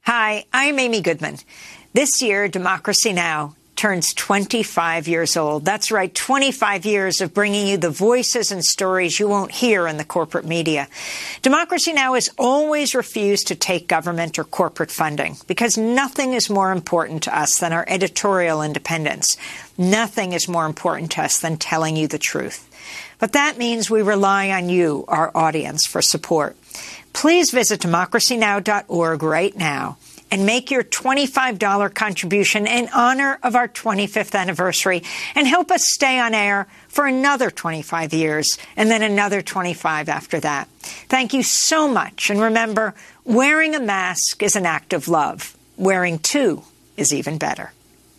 Hi, I'm Amy Goodman. This year, Democracy Now! Turns 25 years old. That's right, 25 years of bringing you the voices and stories you won't hear in the corporate media. Democracy Now! Has always refused to take government or corporate funding because nothing is more important to us than our editorial independence. Nothing is more important to us than telling you the truth. But that means we rely on you, our audience, for support. Please visit democracynow.org right now and make your $25 contribution in honor of our 25th anniversary and help us stay on air for another 25 years and then another 25 after that. Thank you so much. And remember, wearing a mask is an act of love. Wearing two is even better.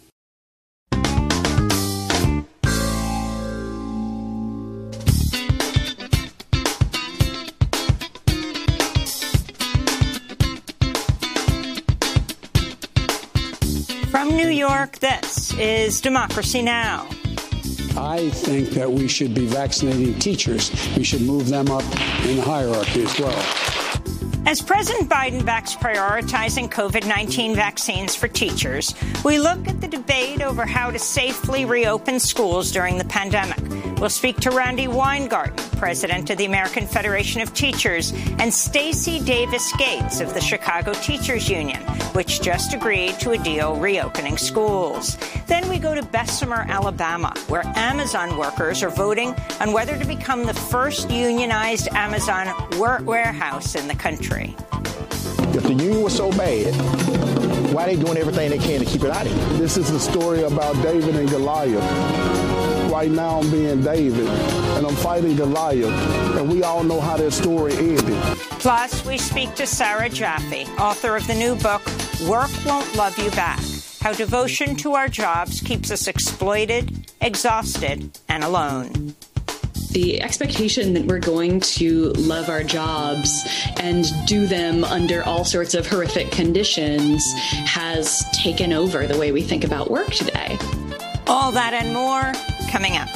From New York, this is Democracy Now! I think that we should be vaccinating teachers. We should move them up in the hierarchy as well. As President Biden backs prioritizing COVID-19 vaccines for teachers, we look at the debate over how to safely reopen schools during the pandemic. We'll speak to Randi Weingarten, president of the American Federation of Teachers, and Stacey Davis Gates of the Chicago Teachers Union, which just agreed to a deal reopening schools. Then we go to Bessemer, Alabama, where Amazon workers are voting on whether to become the first unionized Amazon warehouse in the country. If the union was so bad, why are they doing everything they can to keep it out of here? This is a story about David and Goliath. Right now I'm being David, and I'm fighting Goliath, and we all know how that story ended. Plus, we speak to Sarah Jaffe, author of the new book, Work Won't Love You Back, How Devotion to Our Jobs Keeps Us Exploited, Exhausted, and Alone. The expectation that we're going to love our jobs and do them under all sorts of horrific conditions has taken over the way we think about work today. All that and more coming up.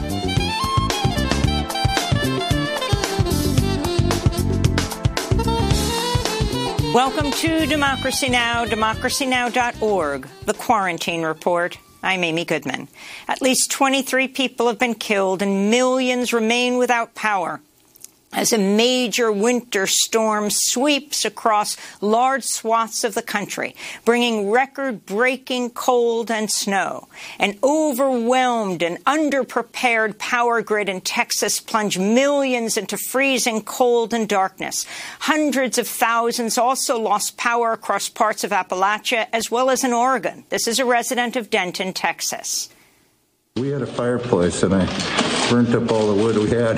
Welcome to Democracy Now!, democracynow.org, The Quarantine Report. I'm Amy Goodman. At least 23 people have been killed and millions remain without power as a major winter storm sweeps across large swaths of the country, bringing record-breaking cold and snow. An overwhelmed and underprepared power grid in Texas plunged millions into freezing cold and darkness. Hundreds of thousands also lost power across parts of Appalachia as well as in Oregon. This is a resident of Denton, Texas. We had a fireplace, and I burnt up all the wood we had.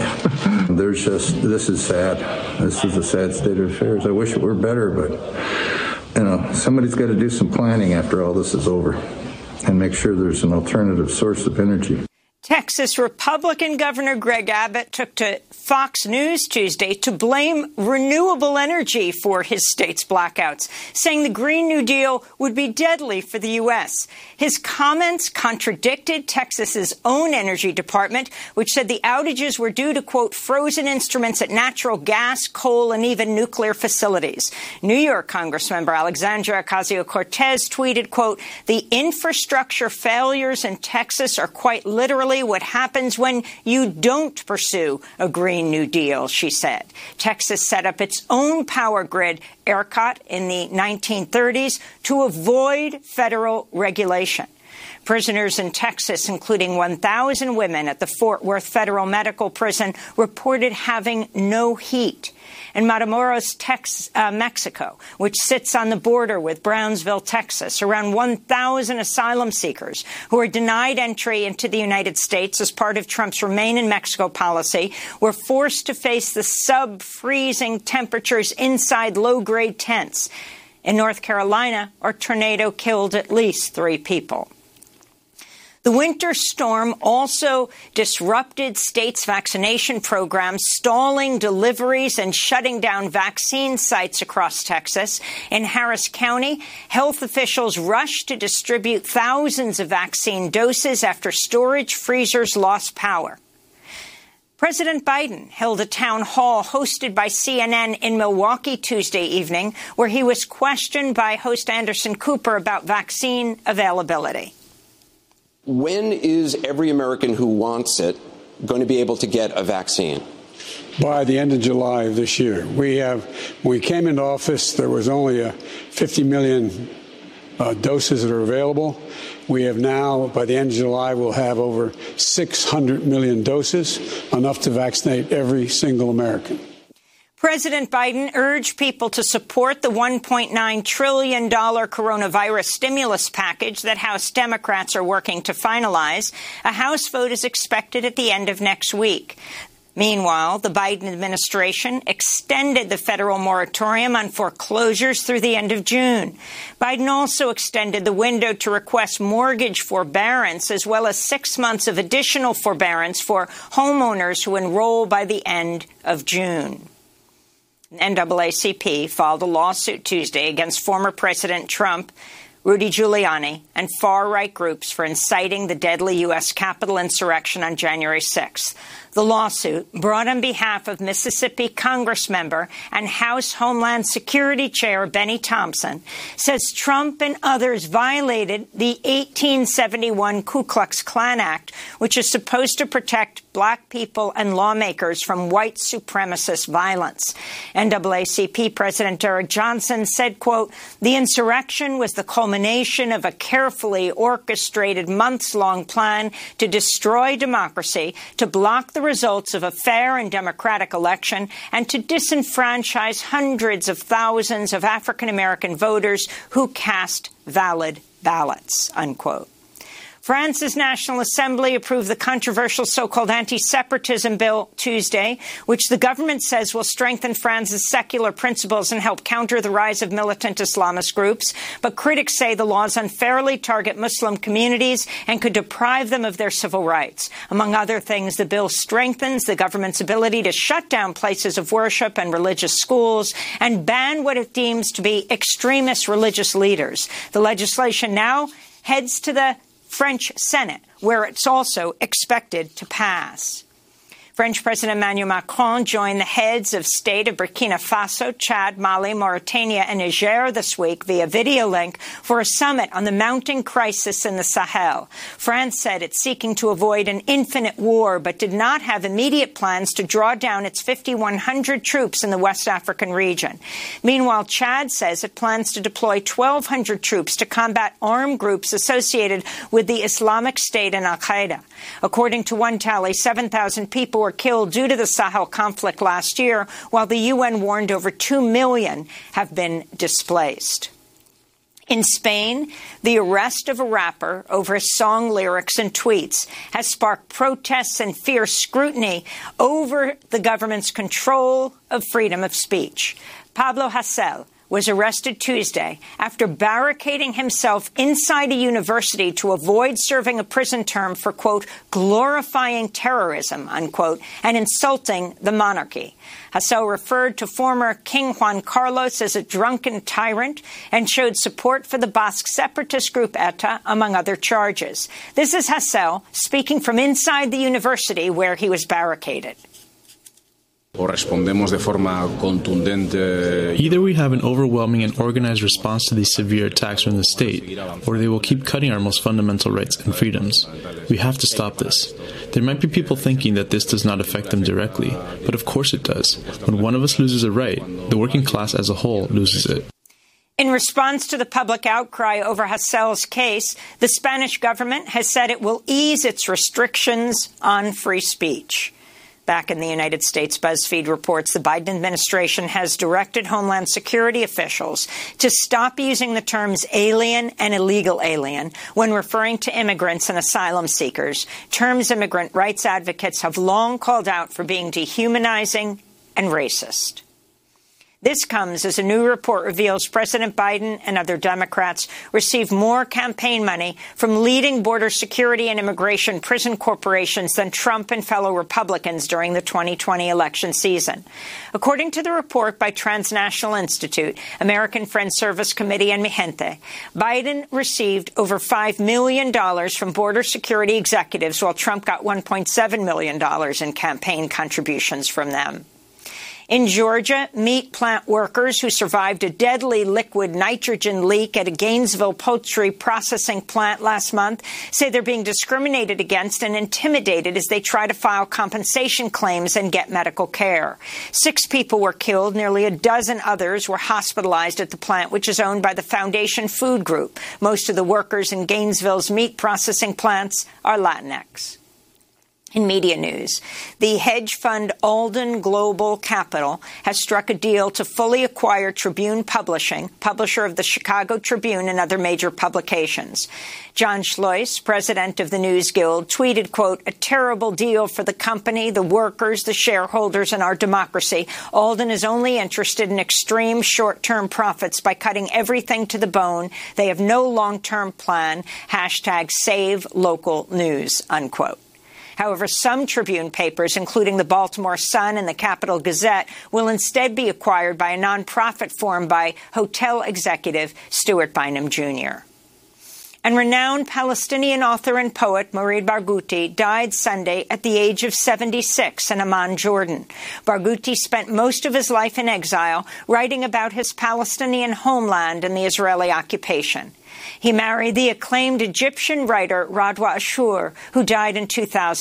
This is sad. This is a sad state of affairs. I wish it were better, but, somebody's got to do some planning after all this is over and make sure there's an alternative source of energy. Texas Republican Governor Greg Abbott took to Fox News Tuesday to blame renewable energy for his state's blackouts, saying the Green New Deal would be deadly for the U.S. His comments contradicted Texas's own energy department, which said the outages were due to, quote, frozen instruments at natural gas, coal, and even nuclear facilities. New York Congressmember Alexandria Ocasio-Cortez tweeted, quote, the infrastructure failures in Texas are quite literally what happens when you don't pursue a Green New Deal, she said. Texas set up its own power grid, ERCOT, in the 1930s to avoid federal regulation. Prisoners in Texas, including 1,000 women at the Fort Worth Federal Medical Prison, reported having no heat. In Matamoros, Mexico, which sits on the border with Brownsville, Texas, around 1,000 asylum seekers who are denied entry into the United States as part of Trump's Remain in Mexico policy were forced to face the sub-freezing temperatures inside low-grade tents. In North Carolina, a tornado killed at least 3 people. The winter storm also disrupted states' vaccination programs, stalling deliveries and shutting down vaccine sites across Texas. In Harris County, health officials rushed to distribute thousands of vaccine doses after storage freezers lost power. President Biden held a town hall hosted by CNN in Milwaukee Tuesday evening, where he was questioned by host Anderson Cooper about vaccine availability. When is every American who wants it going to be able to get a vaccine? By the end of July of this year. When we came into office, there was only 50 million doses that are available. We have now, by the end of July, we'll have over 600 million doses, enough to vaccinate every single American. President Biden urged people to support the $1.9 trillion coronavirus stimulus package that House Democrats are working to finalize. A House vote is expected at the end of next week. Meanwhile, the Biden administration extended the federal moratorium on foreclosures through the end of June. Biden also extended the window to request mortgage forbearance, as well as 6 months of additional forbearance for homeowners who enroll by the end of June. NAACP filed a lawsuit Tuesday against former President Trump, Rudy Giuliani, and far-right groups for inciting the deadly U.S. Capitol insurrection on January 6th. The lawsuit, brought on behalf of Mississippi Congressmember and House Homeland Security Chair Benny Thompson, says Trump and others violated the 1871 Ku Klux Klan Act, which is supposed to protect black people and lawmakers from white supremacist violence. NAACP President Eric Johnson said, quote, "The insurrection was the culmination of a carefully orchestrated months-long plan to destroy democracy, to block the results of a fair and democratic election, and to disenfranchise hundreds of thousands of African-American voters who cast valid ballots," unquote. France's National Assembly approved the controversial so-called anti-separatism bill Tuesday, which the government says will strengthen France's secular principles and help counter the rise of militant Islamist groups. But critics say the laws unfairly target Muslim communities and could deprive them of their civil rights. Among other things, the bill strengthens the government's ability to shut down places of worship and religious schools and ban what it deems to be extremist religious leaders. The legislation now heads to the French Senate, where it's also expected to pass. French President Emmanuel Macron joined the heads of state of Burkina Faso, Chad, Mali, Mauritania, and Niger this week via video link for a summit on the mounting crisis in the Sahel. France said it's seeking to avoid an infinite war, but did not have immediate plans to draw down its 5,100 troops in the West African region. Meanwhile, Chad says it plans to deploy 1,200 troops to combat armed groups associated with the Islamic State and al-Qaeda. According to one tally, 7,000 people were killed due to the Sahel conflict last year, while the UN warned over 2 million have been displaced. In Spain, the arrest of a rapper over his song lyrics and tweets has sparked protests and fierce scrutiny over the government's control of freedom of speech. Pablo Hasél was arrested Tuesday after barricading himself inside a university to avoid serving a prison term for, quote, glorifying terrorism, unquote, and insulting the monarchy. Hasél referred to former King Juan Carlos as a drunken tyrant and showed support for the Basque separatist group ETA, among other charges. This is Hasél speaking from inside the university where he was barricaded. Either we have an overwhelming and organized response to these severe attacks from the state, or they will keep cutting our most fundamental rights and freedoms. We have to stop this. There might be people thinking that this does not affect them directly, but of course it does. When one of us loses a right, the working class as a whole loses it. In response to the public outcry over Hasél's case, the Spanish government has said it will ease its restrictions on free speech. Back in the United States, BuzzFeed reports the Biden administration has directed Homeland Security officials to stop using the terms alien and illegal alien when referring to immigrants and asylum seekers, terms immigrant rights advocates have long called out for being dehumanizing and racist. This comes as a new report reveals President Biden and other Democrats received more campaign money from leading border security and immigration prison corporations than Trump and fellow Republicans during the 2020 election season. According to the report by Transnational Institute, American Friends Service Committee, and Mi Gente, Biden received over $5 million from border security executives, while Trump got $1.7 million in campaign contributions from them. In Georgia, meat plant workers who survived a deadly liquid nitrogen leak at a Gainesville poultry processing plant last month say they're being discriminated against and intimidated as they try to file compensation claims and get medical care. 6 people were killed. Nearly a dozen others were hospitalized at the plant, which is owned by the Foundation Food Group. Most of the workers in Gainesville's meat processing plants are Latinx. In media news, the hedge fund Alden Global Capital has struck a deal to fully acquire Tribune Publishing, publisher of the Chicago Tribune and other major publications. John Schloss, president of the News Guild, tweeted, quote, "A terrible deal for the company, the workers, the shareholders, and our democracy. Alden is only interested in extreme short-term profits by cutting everything to the bone. They have no long-term plan. Hashtag save local news," unquote. However, some Tribune papers, including the Baltimore Sun and the Capital Gazette, will instead be acquired by a nonprofit formed by hotel executive Stuart Bynum Jr. And renowned Palestinian author and poet Mourid Barghouti died Sunday at the age of 76 in Amman, Jordan. Barghouti spent most of his life in exile, writing about his Palestinian homeland and the Israeli occupation. He married the acclaimed Egyptian writer Radwa Ashur, who died in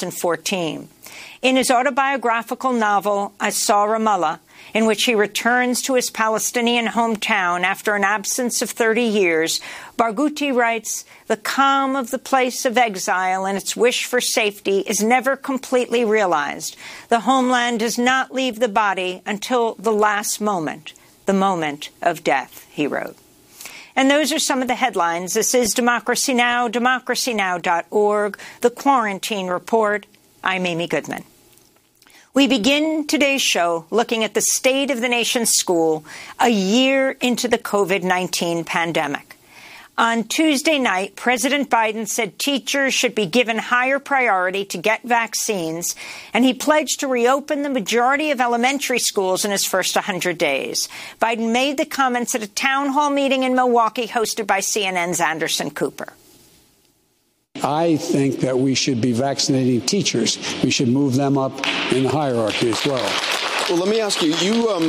2014. In his autobiographical novel, I Saw Ramallah, in which he returns to his Palestinian hometown after an absence of 30 years, Barghouti writes, "The calm of the place of exile and its wish for safety is never completely realized. The homeland does not leave the body until the last moment, the moment of death," he wrote. And those are some of the headlines. This is Democracy Now!, democracynow.org, The Quarantine Report. I'm Amy Goodman. We begin today's show looking at the state of the nation's school a year into the COVID-19 pandemic. On Tuesday night, President Biden said teachers should be given higher priority to get vaccines, and he pledged to reopen the majority of elementary schools in his first 100 days. Biden made the comments at a town hall meeting in Milwaukee hosted by CNN's Anderson Cooper. I think that we should be vaccinating teachers. We should move them up in the hierarchy as well. Well, let me ask you,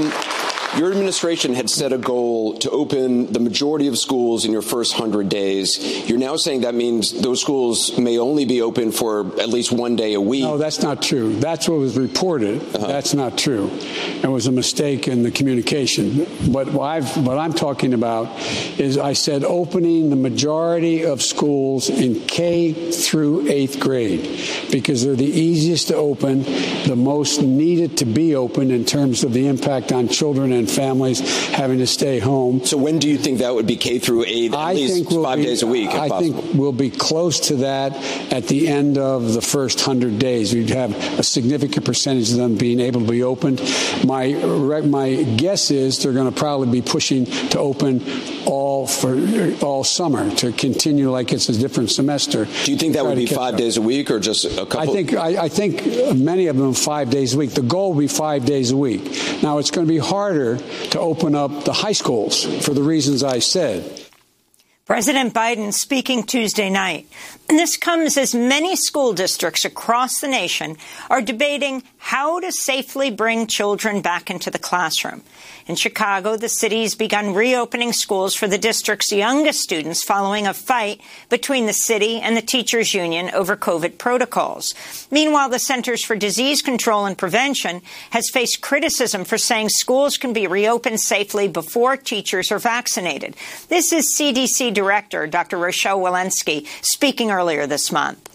your administration had set a goal to open the majority of schools in your first 100 days. You're now saying that means those schools may only be open for at least one day a week. No, that's not true. That's what was reported. That's not true. It was a mistake in the communication. But what I'm talking about is I said opening the majority of schools in K through 8th grade because they're the easiest to open, the most needed to be open in terms of the impact on children and families having to stay home. So when do you think that would be K through 8, at least 5 days a week, if possible? I think we'll be close to that at the end of the first 100 days. We'd have a significant percentage of them being able to be opened. My guess is they're going to probably be pushing to open all summer, to continue like it's a different semester. Do you think that would be 5 days a week or just a couple? I think many of them 5 days a week. The goal will be 5 days a week. Now, it's going to be harder to open up the high schools for the reasons I said. President Biden speaking Tuesday night. And this comes as many school districts across the nation are debating how to safely bring children back into the classroom. In Chicago, the city's begun reopening schools for the district's youngest students following a fight between the city and the teachers' union over COVID protocols. Meanwhile, the Centers for Disease Control and Prevention has faced criticism for saying schools can be reopened safely before teachers are vaccinated. This is CDC Director Dr. Rochelle Walensky speaking earlier this month.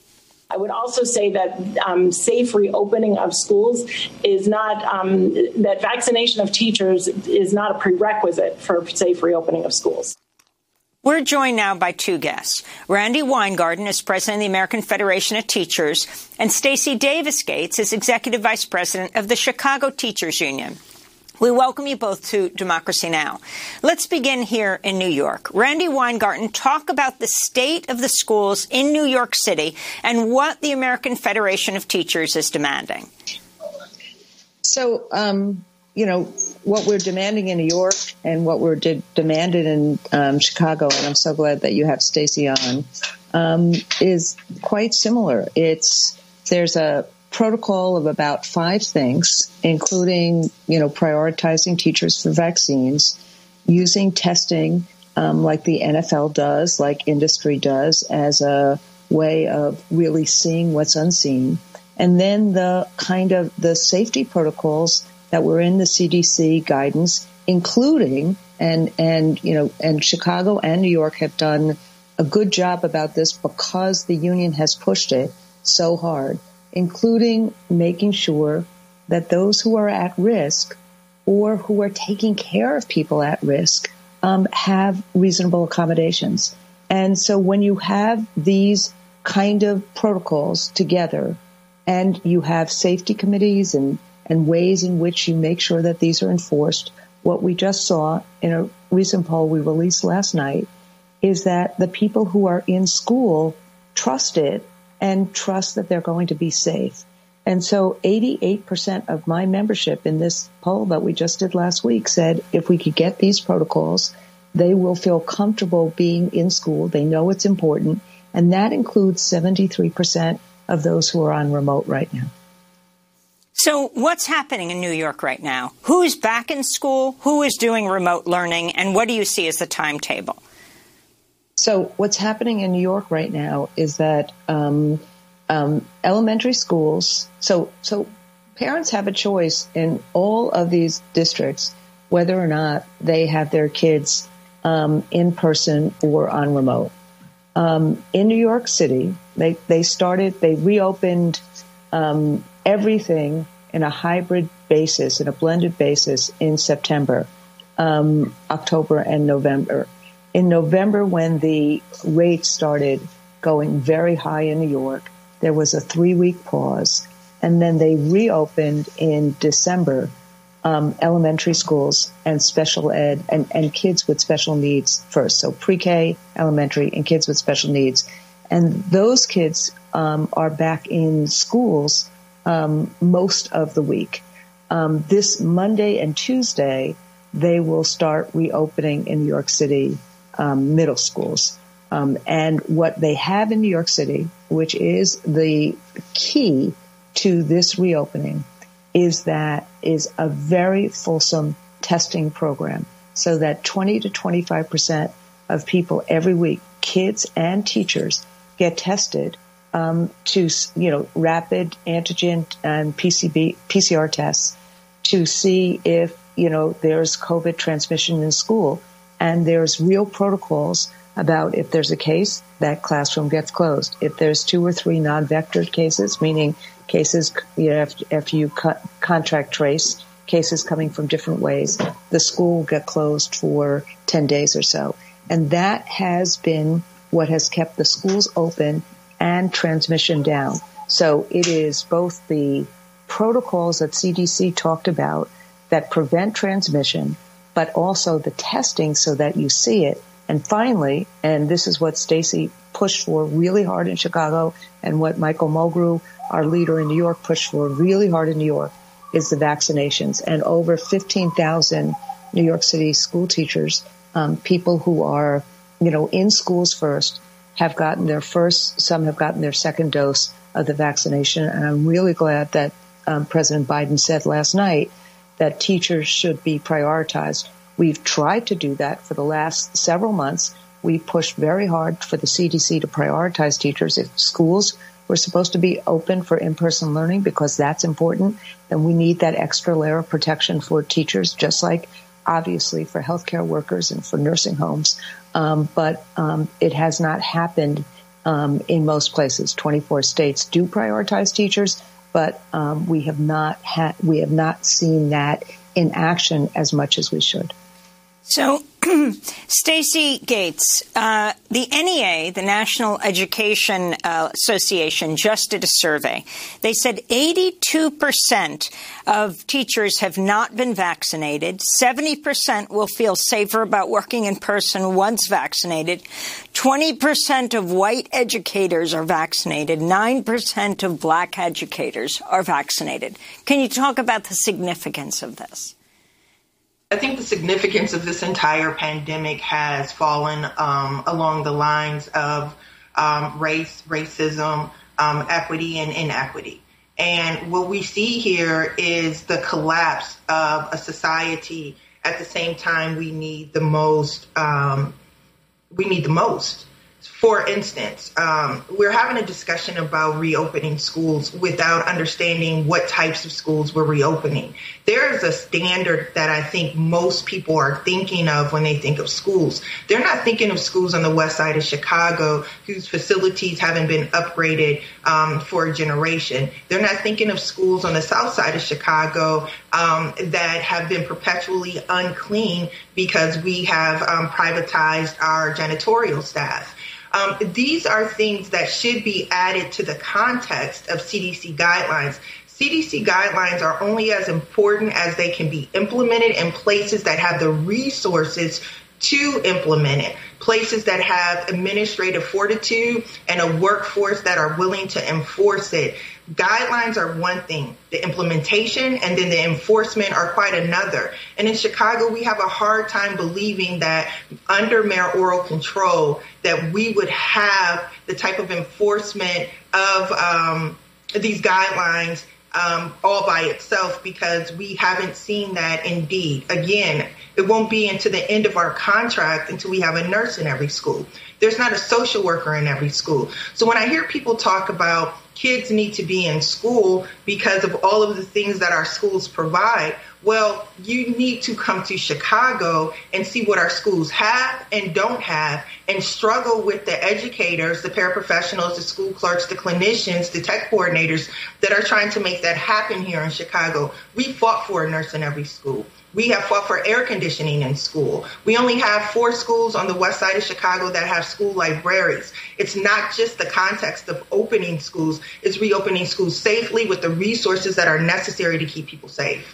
I would also say that safe reopening of schools is not, that vaccination of teachers is not a prerequisite for safe reopening of schools. We're joined now by two guests. Randi Weingarten is president of the American Federation of Teachers, and Stacey Davis Gates is executive vice president of the Chicago Teachers Union. We welcome you both to Democracy Now! Let's begin here in New York. Randi Weingarten, talk about the state of the schools in New York City and what the American Federation of Teachers is demanding. So, what we're demanding in New York and what we're demanded in Chicago, and I'm so glad that you have Stacey on, is quite similar. There's a protocol of about 5 things, including, prioritizing teachers for vaccines, using testing like the NFL does, like industry does, as a way of really seeing what's unseen. And then the safety protocols that were in the CDC guidance, including, and Chicago and New York have done a good job about this because the union has pushed it so hard, including making sure that those who are at risk or who are taking care of people at risk have reasonable accommodations. And so when you have these kind of protocols together and you have safety committees and ways in which you make sure that these are enforced, what we just saw in a recent poll we released last night is that the people who are in school trust it and trust that they're going to be safe. And so 88% of my membership in this poll that we just did last week said if we could get these protocols, they will feel comfortable being in school. They know it's important. And that includes 73% of those who are on remote right now. So what's happening in New York right now? Who is back in school? Who is doing remote learning? And what do you see as the timetable? So what's happening in New York right now is that elementary schools, so parents have a choice in all of these districts whether or not they have their kids in person or on remote. In New York City, they reopened everything in a hybrid basis, in a blended basis in September, October, and November. In November, when the rates started going very high in New York, there was a 3-week pause, and then they reopened in December elementary schools and special ed and kids with special needs first. So pre-K, elementary, and kids with special needs. And those kids are back in schools most of the week. This Monday and Tuesday, they will start reopening in New York City middle schools. And what they have in New York City, which is the key to this reopening, is a very fulsome testing program so that 20 to 25% of people every week, kids and teachers, get tested to, rapid antigen and PCR tests to see if, there's COVID transmission in school. And there's real protocols about if there's a case, that classroom gets closed. If there's 2 or 3 non-vectored cases, meaning cases, after you contract trace, cases coming from different ways, the school will get closed for 10 days or so. And that has been what has kept the schools open and transmission down. So it is both the protocols that CDC talked about that prevent transmission, but also the testing so that you see it. And finally, and this is what Stacey pushed for really hard in Chicago and what Michael Mulgrew, our leader in New York, pushed for really hard in New York, is the vaccinations. And over 15,000 New York City school teachers, people who are, in schools first, have gotten their first, some have gotten their second dose of the vaccination. And I'm really glad that President Biden said last night that teachers should be prioritized. We've tried to do that for the last several months. We pushed very hard for the CDC to prioritize teachers. If schools were supposed to be open for in-person learning because that's important, then we need that extra layer of protection for teachers, just like obviously for healthcare workers and for nursing homes. But it has not happened in most places. 24 states do prioritize teachers, but we have not seen that in action as much as we should. So Stacey Gates, the NEA, the National Education Association, just did a survey. They said 82% of teachers have not been vaccinated. 70% will feel safer about working in person once vaccinated. 20% of white educators are vaccinated. 9% of black educators are vaccinated. Can you talk about the significance of this? I think the significance of this entire pandemic has fallen along the lines of race, racism, equity, and inequity. And what we see here is the collapse of a society. At the same time, we need the most. For instance, we're having a discussion about reopening schools without understanding what types of schools we're reopening. There is a standard that I think most people are thinking of when they think of schools. They're not thinking of schools on the west side of Chicago whose facilities haven't been upgraded for a generation. They're not thinking of schools on the south side of Chicago that have been perpetually unclean because we have privatized our janitorial staff. These are things that should be added to the context of CDC guidelines. CDC guidelines are only as important as they can be implemented in places that have the resources to implement it, places that have administrative fortitude and a workforce that are willing to enforce it. Guidelines are one thing. The implementation and then the enforcement are quite another. And in Chicago, we have a hard time believing that under mayoral control that we would have the type of enforcement of these guidelines all by itself, because we haven't seen that indeed. Again, it won't be into the end of our contract until we have a nurse in every school. There's not a social worker in every school. So when I hear people talk about kids need to be in school because of all of the things that our schools provide, well, you need to come to Chicago and see what our schools have and don't have and struggle with the educators, the paraprofessionals, the school clerks, the clinicians, the tech coordinators that are trying to make that happen here in Chicago. We fought for a nurse in every school. We have fought for air conditioning in school. We only have 4 schools on the west side of Chicago that have school libraries. It's not just the context of opening schools. It's reopening schools safely with the resources that are necessary to keep people safe.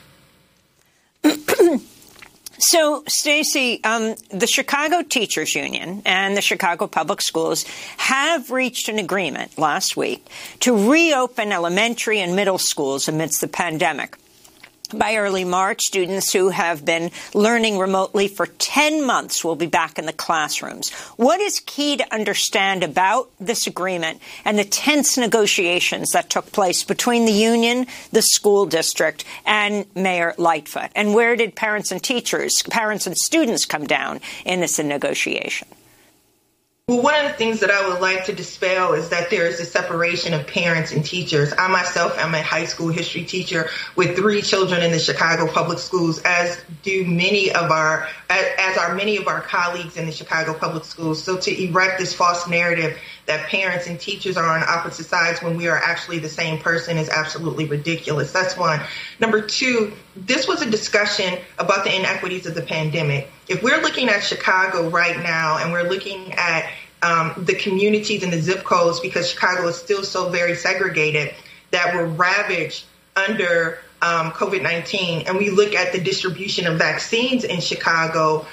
So, Stacey, the Chicago Teachers Union and the Chicago Public Schools have reached an agreement last week to reopen elementary and middle schools amidst the pandemic. By early March, students who have been learning remotely for 10 months will be back in the classrooms. What is key to understand about this agreement and the tense negotiations that took place between the union, the school district, and Mayor Lightfoot? And where did parents and students come down in this negotiation? Well, one of the things that I would like to dispel is that there is a separation of parents and teachers. I myself am a high school history teacher with 3 children in the Chicago Public Schools, as are many of our colleagues in the Chicago Public Schools. So to erect this false narrative that parents and teachers are on opposite sides when we are actually the same person is absolutely ridiculous. That's one. Number 2, this was a discussion about the inequities of the pandemic. If we're looking at Chicago right now and we're looking at the communities and the zip codes, because Chicago is still so very segregated, that were ravaged under COVID-19, and we look at the distribution of vaccines in Chicago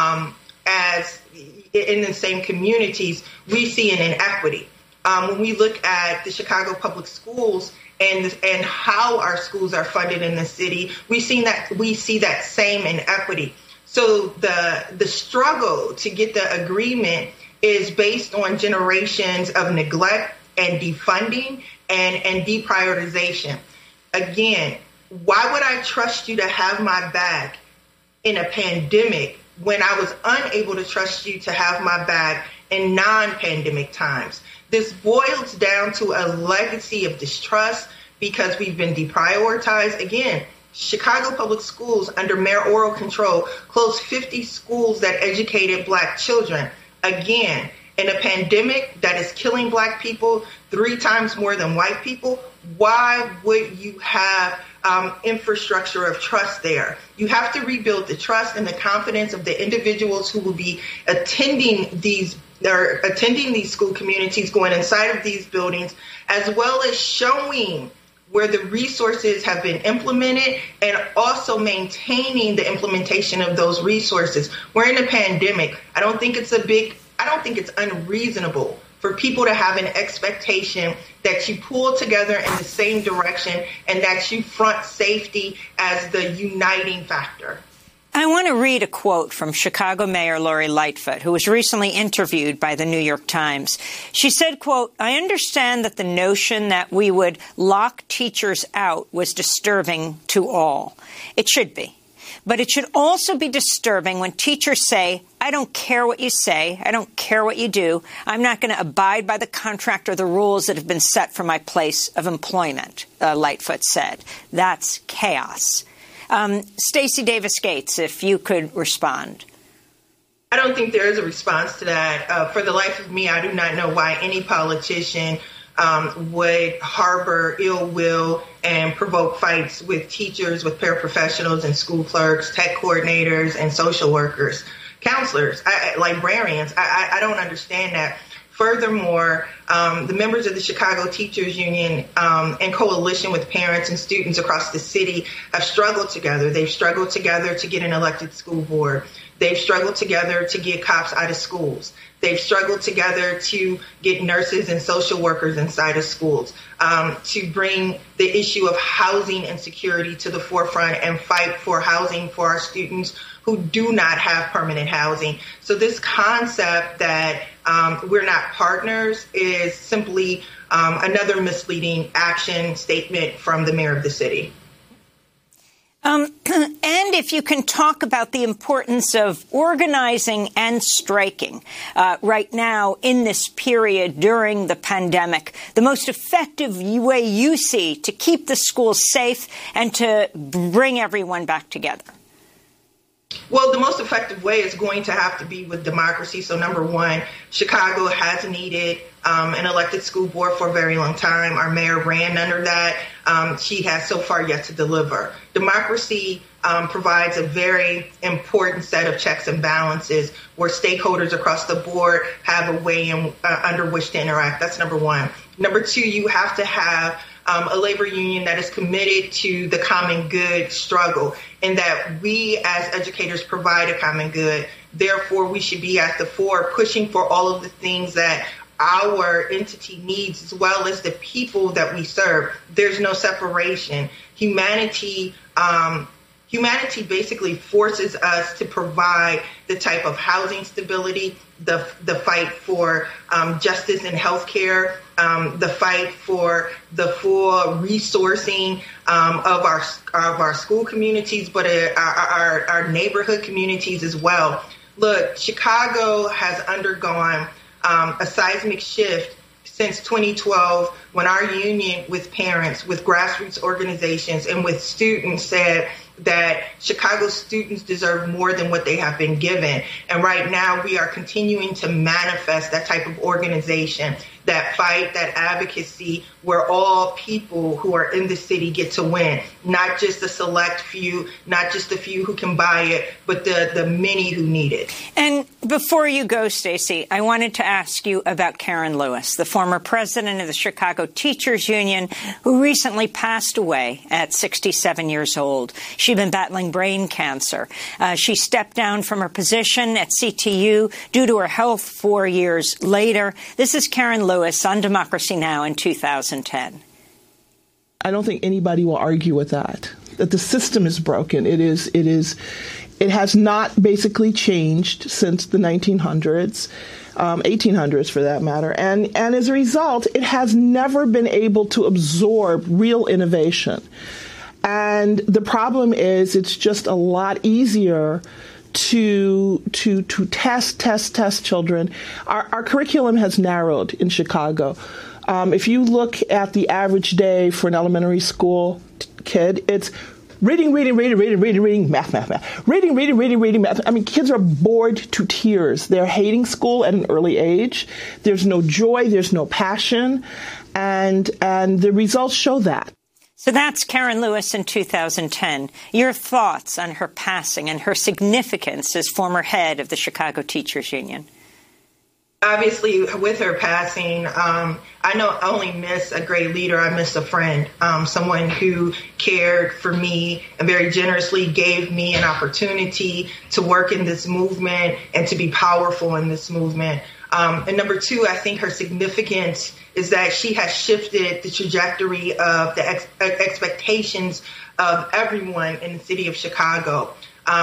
as in the same communities, we see an inequity. When we look at the Chicago Public Schools and how our schools are funded in the city, we see that same inequity. So the struggle to get the agreement is based on generations of neglect and defunding and deprioritization. Again, why would I trust you to have my back in a pandemic when I was unable to trust you to have my back in non-pandemic times? This boils down to a legacy of distrust because we've been deprioritized. Again, Chicago Public Schools under mayoral control closed 50 schools that educated Black children. Again, in a pandemic that is killing Black people 3 times more than white people, why would you have infrastructure of trust there. You have to rebuild the trust and the confidence of the individuals who will be attending these school communities, going inside of these buildings, as well as showing where the resources have been implemented and also maintaining the implementation of those resources. We're in a pandemic. I don't think it's unreasonable for people to have an expectation that you pull together in the same direction and that you front safety as the uniting factor. I want to read a quote from Chicago Mayor Lori Lightfoot, who was recently interviewed by the New York Times. She said, quote, "I understand that the notion that we would lock teachers out was disturbing to all. It should be. But it should also be disturbing when teachers say, I don't care what you say. I don't care what you do. I'm not going to abide by the contract or the rules that have been set for my place of employment," Lightfoot said. That's chaos. Stacey Davis Gates, if you could respond. I don't think there is a response to that. For the life of me, I do not know why any politician would harbor ill will and provoke fights with teachers, with paraprofessionals and school clerks, tech coordinators and social workers, counselors, librarians. I don't understand that. Furthermore, the members of the Chicago Teachers Union in coalition with parents and students across the city have struggled together. They've struggled together to get an elected school board. They've struggled together to get cops out of schools. They've struggled together to get nurses and social workers inside of schools, to bring the issue of housing insecurity to the forefront and fight for housing for our students who do not have permanent housing. So this concept that we're not partners is simply another misleading action statement from the mayor of the city. And if you can talk about the importance of organizing and striking right now in this period during the pandemic, the most effective way you see to keep the schools safe and to bring everyone back together. Well, the most effective way is going to have to be with democracy. So, number one, Chicago has needed an elected school board for a very long time. Our mayor ran under that. She has so far yet to deliver. Democracy provides a very important set of checks and balances where stakeholders across the board have a way under which to interact. That's number one. Number two, you have to have a labor union that is committed to the common good struggle, and that we as educators provide a common good. Therefore, we should be at the fore pushing for all of the things that our entity needs, as well as the people that we serve. There's no separation. Humanity basically forces us to provide the type of housing stability, the fight for justice in healthcare, the fight for the full resourcing of our school communities, but our neighborhood communities as well. Look, Chicago has undergone a seismic shift since 2012, when our union with parents, with grassroots organizations, and with students said that Chicago students deserve more than what they have been given. And right now we are continuing to manifest that type of organization, that fight, that advocacy, where all people who are in the city get to win, not just the select few, not just the few who can buy it, but the many who need it. And before you go, Stacey, I wanted to ask you about Karen Lewis, the former president of the Chicago Teachers Union, who recently passed away at 67 years old. She'd been battling brain cancer. She stepped down from her position at CTU due to her health 4 years later. This is Karen Lewis on Democracy Now! In 2010. I don't think anybody will argue with that the system is broken. It has not basically changed since the 1900s, 1800s for that matter. And as a result, it has never been able to absorb real innovation. And the problem is it's just a lot easier to test children. Our curriculum has narrowed in Chicago. If you look at the average day for an elementary school kid, it's reading, math. Reading, math. I mean, kids are bored to tears. They're hating school at an early age. There's no joy. There's no passion. And the results show that. So that's Karen Lewis in 2010. Your thoughts on her passing and her significance as former head of the Chicago Teachers Union? Obviously, with her passing, I not only miss a great leader, I miss a friend, someone who cared for me and very generously gave me an opportunity to work in this movement and to be powerful in this movement. And number two, I think her significance is that she has shifted the trajectory of the expectations of everyone in the city of Chicago.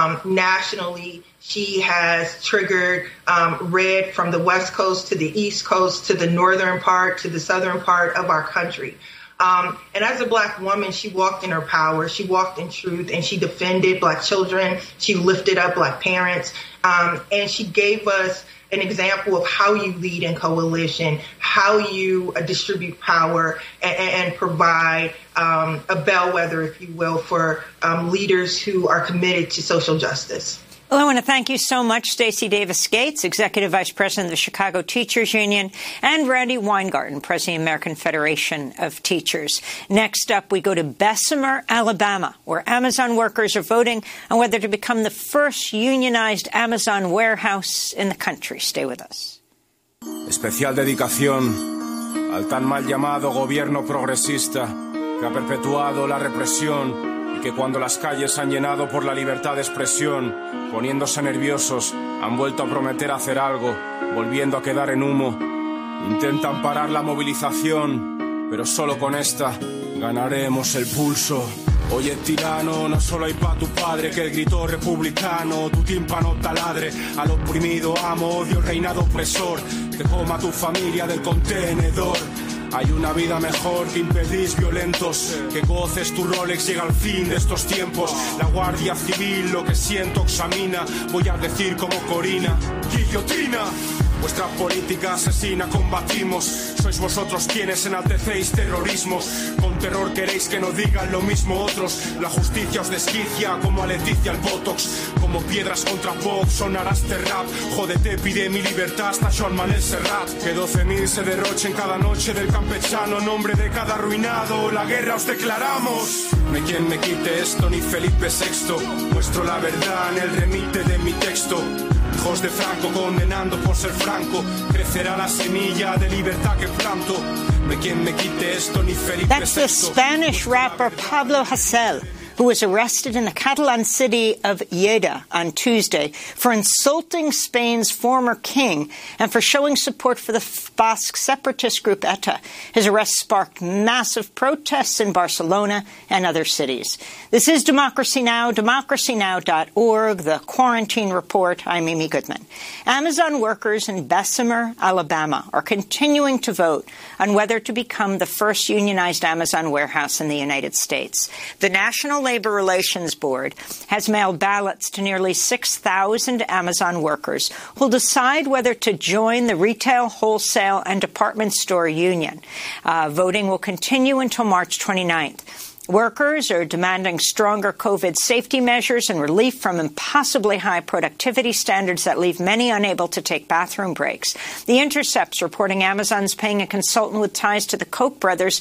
Nationally, she has triggered red from the West Coast to the East Coast to the northern part to the southern part of our country. And as a Black woman, she walked in her power. She walked in truth, and she defended Black children. She lifted up Black parents, and she gave us an example of how you lead in coalition, how you distribute power and provide a bellwether, if you will, for leaders who are committed to social justice. Well, I want to thank you so much, Stacey Davis Gates, Executive Vice President of the Chicago Teachers Union, and Randi Weingarten, President of the American Federation of Teachers. Next up, we go to Bessemer, Alabama, where Amazon workers are voting on whether to become the first unionized Amazon warehouse in the country. Stay with us. Especial dedicación al tan mal llamado gobierno progresista que ha perpetuado la represión y que cuando las calles han llenado por la libertad de expresión, poniéndose nerviosos, han vuelto a prometer hacer algo, volviendo a quedar en humo. Intentan parar la movilización, pero solo con esta ganaremos el pulso. Oye, tirano, no solo hay pa' tu padre que el grito republicano, tu tímpano taladre, al oprimido amo, odio el reinado opresor, que coma tu familia del contenedor. Hay una vida mejor que impedís violentos, que goces tu Rolex, llega al fin de estos tiempos. La Guardia Civil lo que siento examina, voy a decir como Corina, guillotina. Vuestra política asesina combatimos, sois vosotros quienes enaltecéis terrorismos. Con terror queréis que no digan lo mismo otros. La justicia os desquicia como a Leticia el Botox. Como piedras contra Vox sonará este rap. Jódete, pide mi libertad hasta Joan Manuel Serrat. Que 12.000 se derrochen cada noche del campechano. Nombre de cada arruinado, la guerra os declaramos. No hay quien me quite esto ni Felipe VI. Muestro la verdad en el remite de mi texto. Hijos de Franco condenando por ser franco, crecerá la semilla de libertad que planto. No hay quien me quite esto ni Felipe VI. That's the Spanish rapper Pablo Hasél, who was arrested in the Catalan city of Lleida on Tuesday for insulting Spain's former king and for showing support for the Basque separatist group ETA. His arrest sparked massive protests in Barcelona and other cities. This is Democracy Now!, democracynow.org, the Quarantine Report. I'm Amy Goodman. Amazon workers in Bessemer, Alabama, are continuing to vote on whether to become the first unionized Amazon warehouse in the United States. The National Labor Relations Board has mailed ballots to nearly 6,000 Amazon workers who'll decide whether to join the retail, wholesale, and department store union. Voting will continue until March 29th. Workers are demanding stronger COVID safety measures and relief from impossibly high productivity standards that leave many unable to take bathroom breaks. The Intercept's reporting Amazon's paying a consultant with ties to the Koch brothers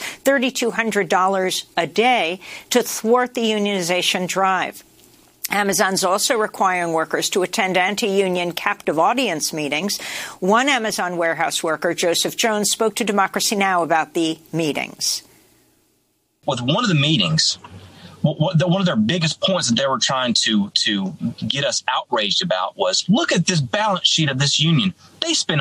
$3,200 a day to thwart the unionization drive. Amazon's also requiring workers to attend anti-union captive audience meetings. One Amazon warehouse worker, Joseph Jones, spoke to Democracy Now! About the meetings. With one of the meetings, one of their biggest points that they were trying to get us outraged about was, look at this balance sheet of this union. They spent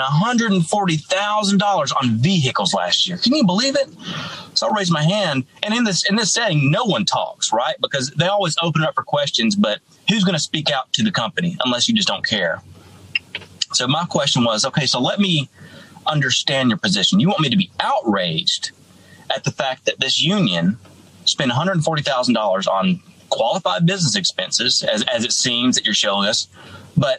$140,000 on vehicles last year. Can you believe it? So I raised my hand, and in this setting, no one talks, right? Because they always open it up for questions, but who's going to speak out to the company unless you just don't care? So my question was, okay, so let me understand your position. You want me to be outraged at the fact that this union spent $140,000 on qualified business expenses, as it seems that you're showing us, but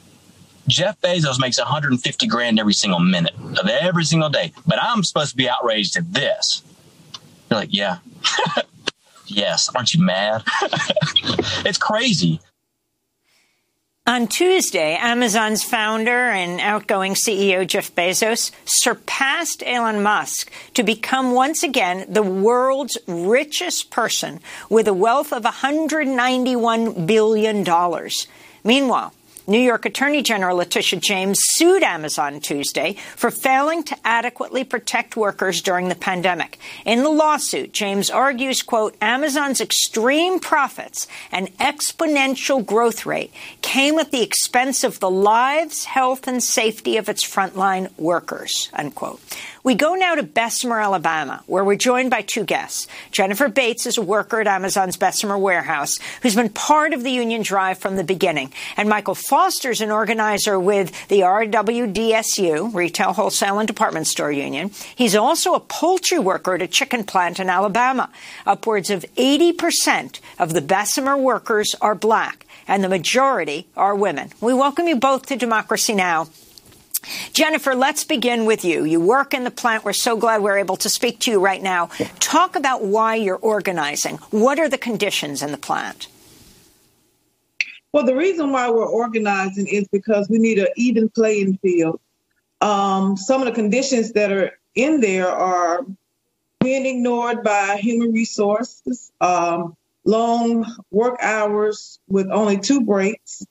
Jeff Bezos makes $150,000 every single minute of every single day, but I'm supposed to be outraged at this. You're like, yeah, yes, aren't you mad? It's crazy. On Tuesday, Amazon's founder and outgoing CEO Jeff Bezos surpassed Elon Musk to become once again the world's richest person with a wealth of $191 billion. Meanwhile, New York Attorney General Letitia James sued Amazon Tuesday for failing to adequately protect workers during the pandemic. In the lawsuit, James argues, quote, Amazon's extreme profits and exponential growth rate came at the expense of the lives, health, and safety of its frontline workers, unquote. We go now to Bessemer, Alabama, where we're joined by two guests. Jennifer Bates is a worker at Amazon's Bessemer warehouse who's been part of the union drive from the beginning. And Michael Foster is an organizer with the RWDSU, Retail, Wholesale, and Department Store Union. He's also a poultry worker at a chicken plant in Alabama. Upwards of 80% of the Bessemer workers are black, and the majority are women. We welcome you both to Democracy Now! Jennifer, let's begin with you. You work in the plant. We're so glad we're able to speak to you right now. Talk about why you're organizing. What are the conditions in the plant? Well, the reason why we're organizing is because we need an even playing field. Some of the conditions that are in there are being ignored by human resources, long work hours with only 2 breaks,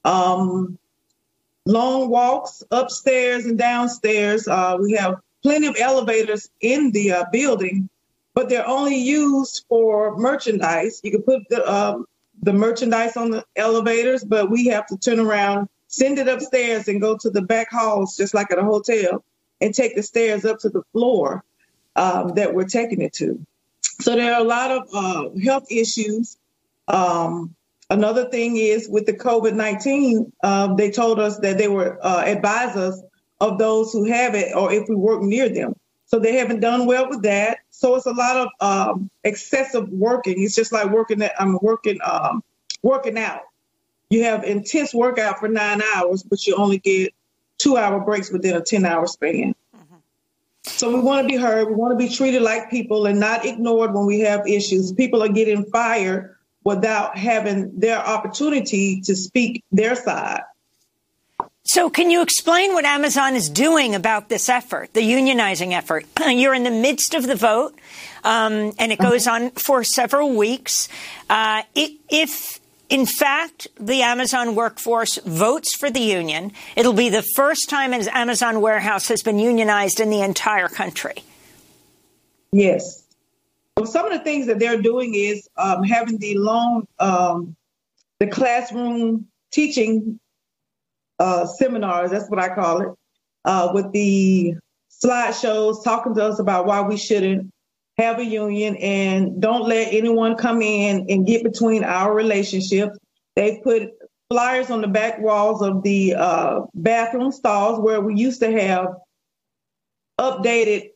long walks upstairs and downstairs. We have plenty of elevators in the building, but they're only used for merchandise. You can put the merchandise on the elevators, but we have to turn around, send it upstairs, and go to the back halls, just like at a hotel, and take the stairs up to the floor that we're taking it to. So there are a lot of health issues. Another thing is with the COVID-19, they told us that they were advise us of those who have it or if we work near them. So they haven't done well with that. So it's a lot of excessive working. It's just like working out. You have intense workout for 9 hours, but you only get 2-hour breaks within a 10-hour span. So we want to be heard. We want to be treated like people and not ignored when we have issues. People are getting fired without having their opportunity to speak their side. So can you explain what Amazon is doing about this effort, the unionizing effort? You're in the midst of the vote, and it goes on for several weeks. If, in fact, the Amazon workforce votes for the union, it'll be the first time an Amazon warehouse has been unionized in the entire country. Yes. Well, some of the things that they're doing is having the the classroom teaching seminars, that's what I call it, with the slideshows talking to us about why we shouldn't have a union and don't let anyone come in and get between our relationships. They put flyers on the back walls of the bathroom stalls where we used to have updated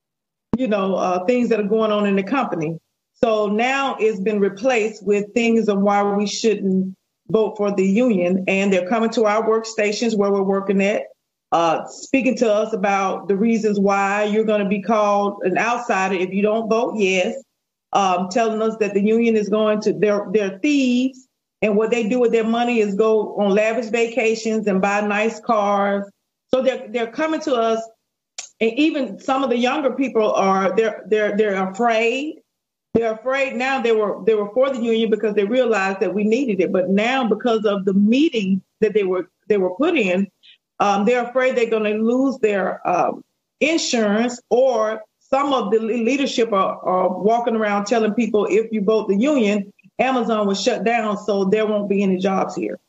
things that are going on in the company. So now it's been replaced with things of why we shouldn't vote for the union. And they're coming to our workstations where we're working at, speaking to us about the reasons why you're going to be called an outsider if you don't vote yes, telling us that the union is going to, they're thieves. And what they do with their money is go on lavish vacations and buy nice cars. So they're coming to us. And even some of the younger people they're afraid. They're afraid now. They were for the union because they realized that we needed it. But now, because of the meeting that they were put in, they're afraid they're going to lose their insurance. Or some of the leadership are walking around telling people, if you vote the union, Amazon will shut down, so there won't be any jobs here.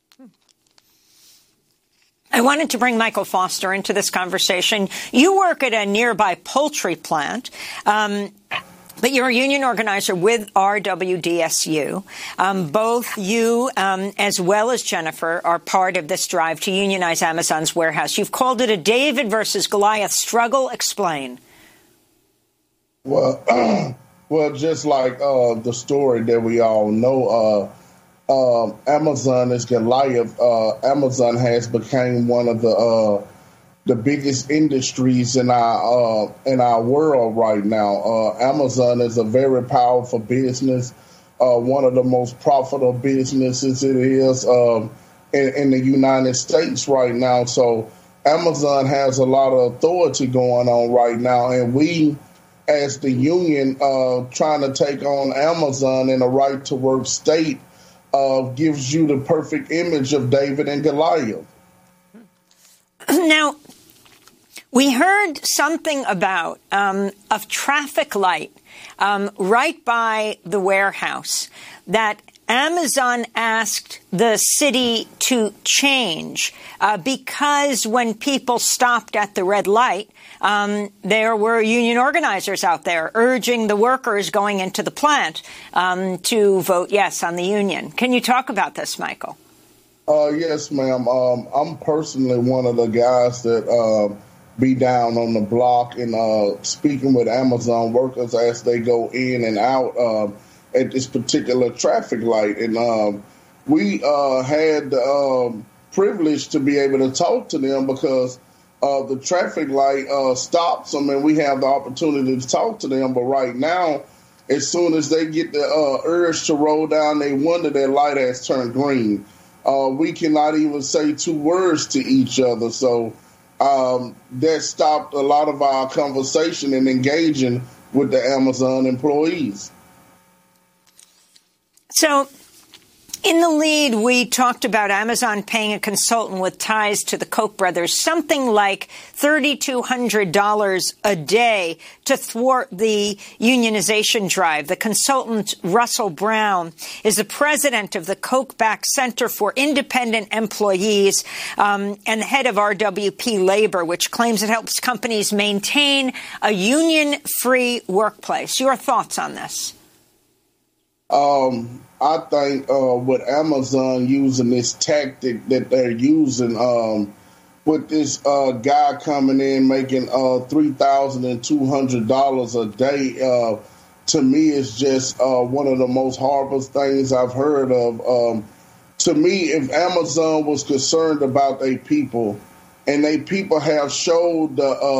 I wanted to bring Michael Foster into this conversation. You work at a nearby poultry plant, but you're a union organizer with RWDSU. Both you as well as Jennifer are part of this drive to unionize Amazon's warehouse. You've called it a David versus Goliath struggle. Explain. Well, just like the story that we all know, Amazon is Goliath. Amazon has become one of the biggest industries in our world right now. Amazon is a very powerful business, one of the most profitable businesses it is in the United States right now. So Amazon has a lot of authority going on right now, and we, as the union, trying to take on Amazon in a right-to-work state gives you the perfect image of David and Goliath. Now, we heard something about a traffic light right by the warehouse that Amazon asked the city to change because when people stopped at the red light, there were union organizers out there urging the workers going into the plant to vote yes on the union. Can you talk about this, Michael? Yes, ma'am. I'm personally one of the guys that be down on the block and speaking with Amazon workers as they go in and out at this particular traffic light. And we had the privilege to be able to talk to them because the traffic light stops them and we have the opportunity to talk to them. But right now, as soon as they get the urge to roll down their window, their light has turned green. We cannot even say 2 words to each other. So that stopped a lot of our conversation and engaging with the Amazon employees. So in the lead, we talked about Amazon paying a consultant with ties to the Koch brothers something like $3,200 a day to thwart the unionization drive. The consultant, Russell Brown, is the president of the Koch-backed Center for Independent Employees and the head of RWP Labor, which claims it helps companies maintain a union-free workplace. Your thoughts on this? I think with Amazon using this tactic that they're using, with this guy coming in making $3,200 a day, to me is just one of the most horrible things I've heard of. To me, if Amazon was concerned about their people, and their people have showed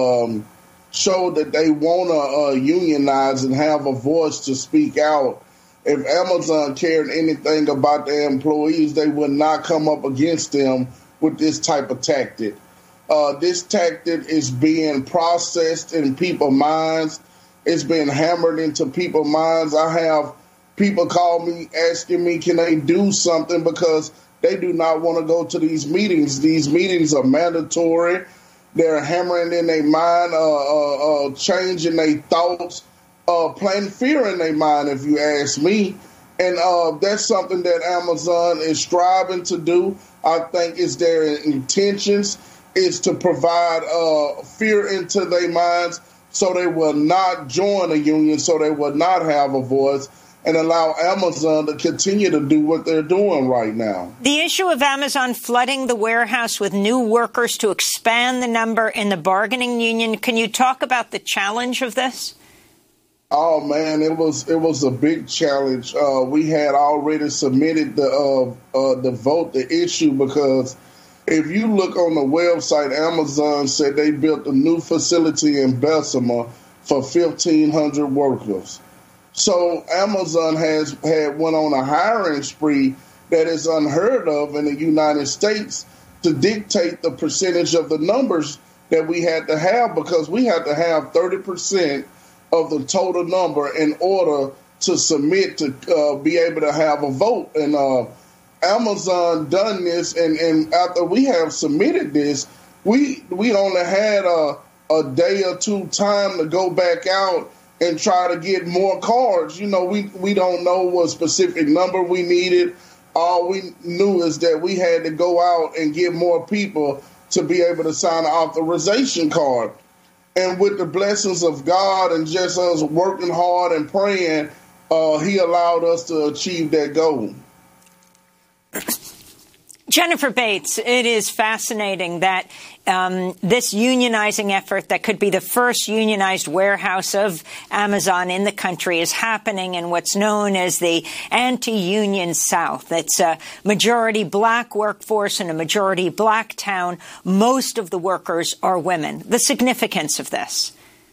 that they want to unionize and have a voice to speak out. If Amazon cared anything about their employees, they would not come up against them with this type of tactic. This tactic is being processed in people's minds. It's been hammered into people's minds. I have people call me asking me, can they do something because they do not want to go to these meetings. These meetings are mandatory. They're hammering in their mind, changing their thoughts, planting fear in their mind, if you ask me. And that's something that Amazon is striving to do. I think it's their intentions is to provide fear into their minds so they will not join a union, so they will not have a voice, and allow Amazon to continue to do what they're doing right now. The issue of Amazon flooding the warehouse with new workers to expand the number in the bargaining union, can you talk about the challenge of this? Oh, man, it was a big challenge. We had already submitted the vote, the issue, because if you look on the website, Amazon said they built a new facility in Bessemer for 1,500 workers. So Amazon went on a hiring spree that is unheard of in the United States to dictate the percentage of the numbers that we had to have, because we had to have 30% of the total number in order to submit to be able to have a vote. And Amazon done this, and after we have submitted this, we only had a day or two time to go back out and try to get more cards. You know, we don't know what specific number we needed. All we knew is that we had to go out and get more people to be able to sign an authorization card. And with the blessings of God and just us working hard and praying, he allowed us to achieve that goal. Jennifer Bates, it is fascinating that this unionizing effort that could be the first unionized warehouse of Amazon in the country is happening in what's known as the anti-union South. It's a majority black workforce in a majority black town. Most of the workers are women. The significance of this?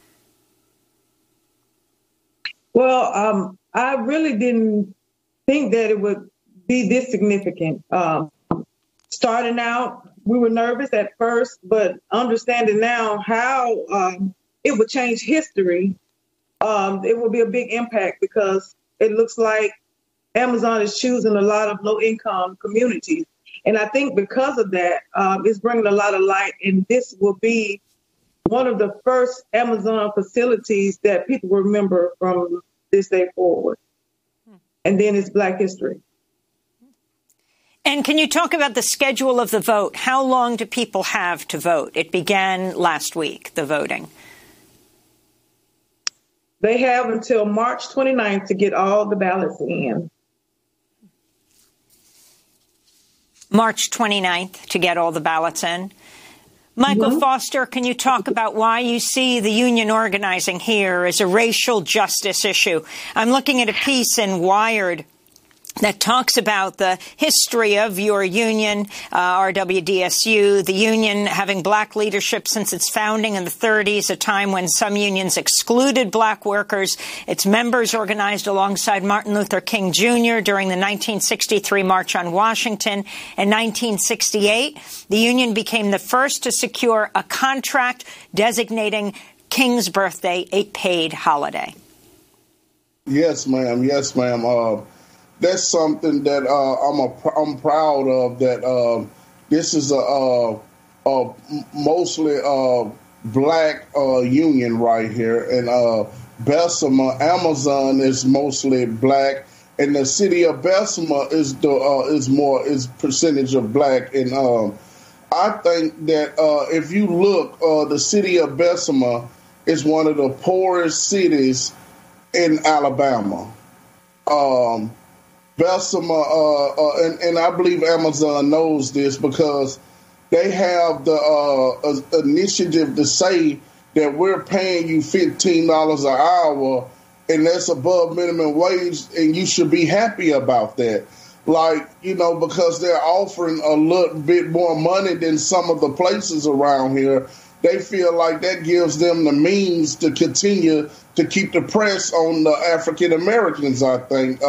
Well, I really didn't think that it would be this significant. starting out, we were nervous at first, but understanding now how it would change history, it will be a big impact because it looks like Amazon is choosing a lot of low-income communities. And I think because of that, it's bringing a lot of light, and this will be one of the first Amazon facilities that people remember from this day forward. And then it's Black history. And can you talk about the schedule of the vote? How long do people have to vote? It began last week, the voting. They have until March 29th to get all the ballots in. March 29th to get all the ballots in. Michael Foster, can you talk about why you see the union organizing here as a racial justice issue? I'm looking at a piece in Wired that talks about the history of your union, RWDSU, the union having black leadership since its founding in the 30s, a time when some unions excluded black workers. Its members organized alongside Martin Luther King Jr. during the 1963 March on Washington. In 1968, the union became the first to secure a contract designating King's birthday a paid holiday. Yes, ma'am. Yes, ma'am. That's something that I'm proud of. That this is a mostly black union right here, and Bessemer, Amazon is mostly black, and the city of Bessemer is percentage of black. And I think that if you look, the city of Bessemer is one of the poorest cities in Alabama. Bessemer, and I believe Amazon knows this because they have the initiative to say that we're paying you $15 an hour, and that's above minimum wage, and you should be happy about that. Like, because they're offering a little bit more money than some of the places around here, they feel like that gives them the means to continue to keep the press on the African Americans, I think.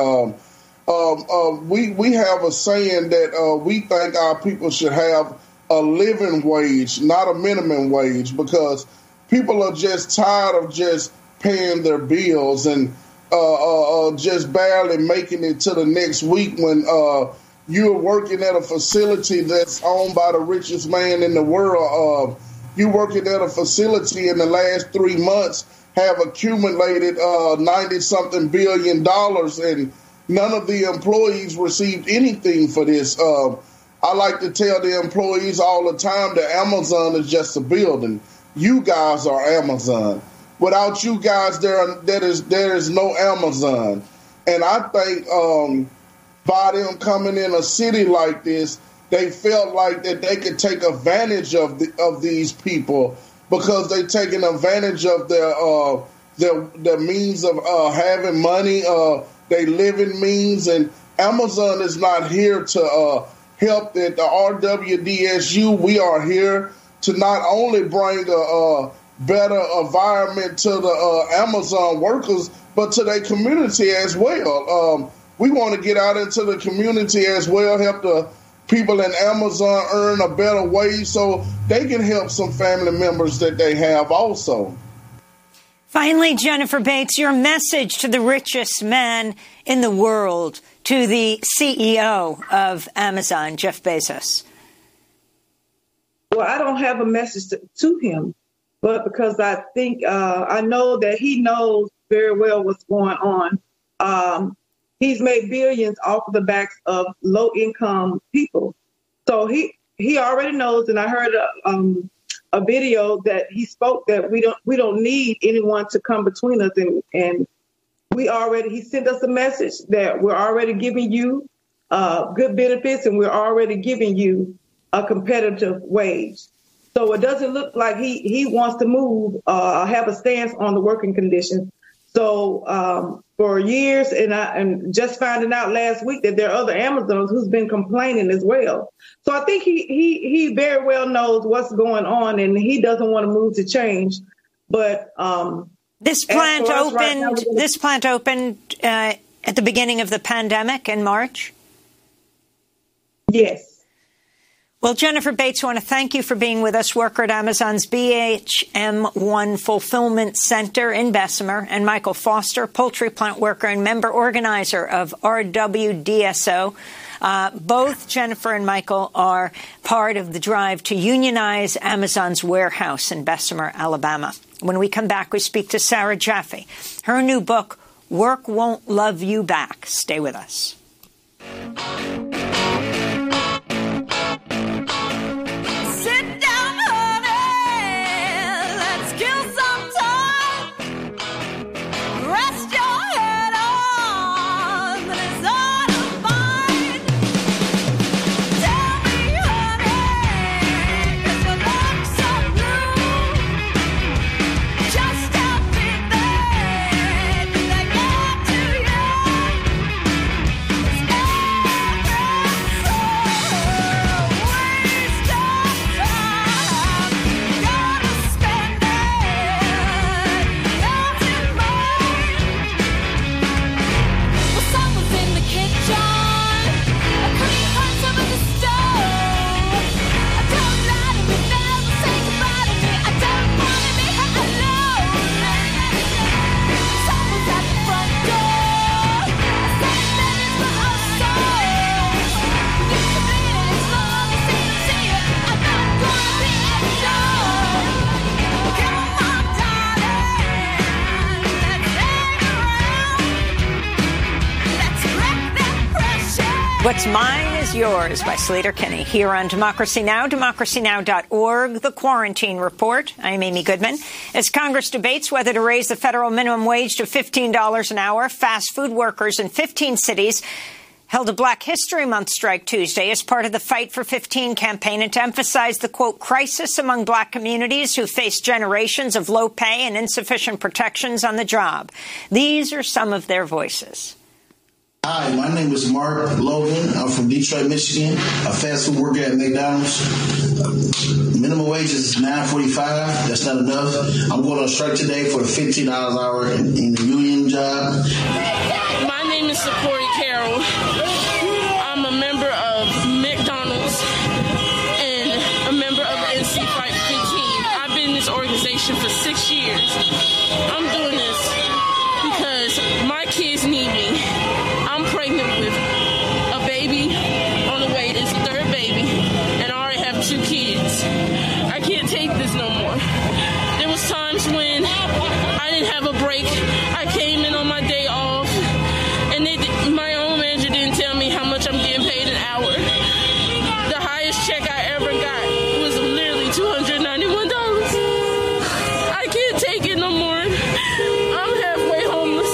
We have a saying that we think our people should have a living wage, not a minimum wage, because people are just tired of just paying their bills and just barely making it to the next week when you're working at a facility that's owned by the richest man in the world. You working at a facility in the last 3 months have accumulated $90-something billion, and none of the employees received anything for this. I like to tell the employees all the time that Amazon is just a building. You guys are Amazon. Without you guys, there is no Amazon. And I think by them coming in a city like this, they felt like that they could take advantage of these people because they taking advantage of their means of having money, their living means. And Amazon is not here to help at the RWDSU. We are here to not only bring a better environment to the Amazon workers, but to their community as well. We want to get out into the community as well, help the people in Amazon earn a better wage so they can help some family members that they have also. Finally, Jennifer Bates, your message to the richest man in the world, to the CEO of Amazon, Jeff Bezos. Well, I don't have a message to him, but because I think I know that he knows very well what's going on. He's made billions off of the backs of low-income people. So he already knows, and I heard a video that he spoke that we don't need anyone to come between us, and he sent us a message that we're already giving you good benefits, and we're already giving you a competitive wage. So it doesn't look like he wants to move, have a stance on the working conditions. So for years, and just finding out last week that there are other Amazons who's been complaining as well. So I think he very well knows what's going on, and he doesn't want to move to change. But this plant opened at the beginning of the pandemic in March. Yes. Well, Jennifer Bates, I want to thank you for being with us, worker at Amazon's BHM1 Fulfillment Center in Bessemer, and Michael Foster, poultry plant worker and member organizer of RWDSO. Both Jennifer and Michael are part of the drive to unionize Amazon's warehouse in Bessemer, Alabama. When we come back, we speak to Sarah Jaffe. Her new book, Work Won't Love You Back. Stay with us. What's Mine is Yours by Slater Kinney here on Democracy Now!, democracynow.org, The Quarantine Report. I'm Amy Goodman. As Congress debates whether to raise the federal minimum wage to $15 an hour, fast food workers in 15 cities held a Black History Month strike Tuesday as part of the Fight for 15 campaign and to emphasize the, quote, crisis among Black communities who face generations of low pay and insufficient protections on the job. These are some of their voices. Hi, my name is Mark Logan. I'm from Detroit, Michigan, a fast food worker at McDonald's. Minimum wage is $9.45. That's not enough. I'm going on strike today for $15 an hour in the union job. My name is Sequoia Carroll. I'm a member of McDonald's and a member of NC Fight 15. I've been in this organization for 6 years. I'm doing this because my kids need me. I'm pregnant with a baby on the way. It's the third baby, and I already have 2 kids. I can't take this no more. There was times when I didn't have a break. I came in on my day off, and my own manager didn't tell me how much I'm getting paid an hour. The highest check I ever got was literally $291. I can't take it no more. I'm halfway homeless.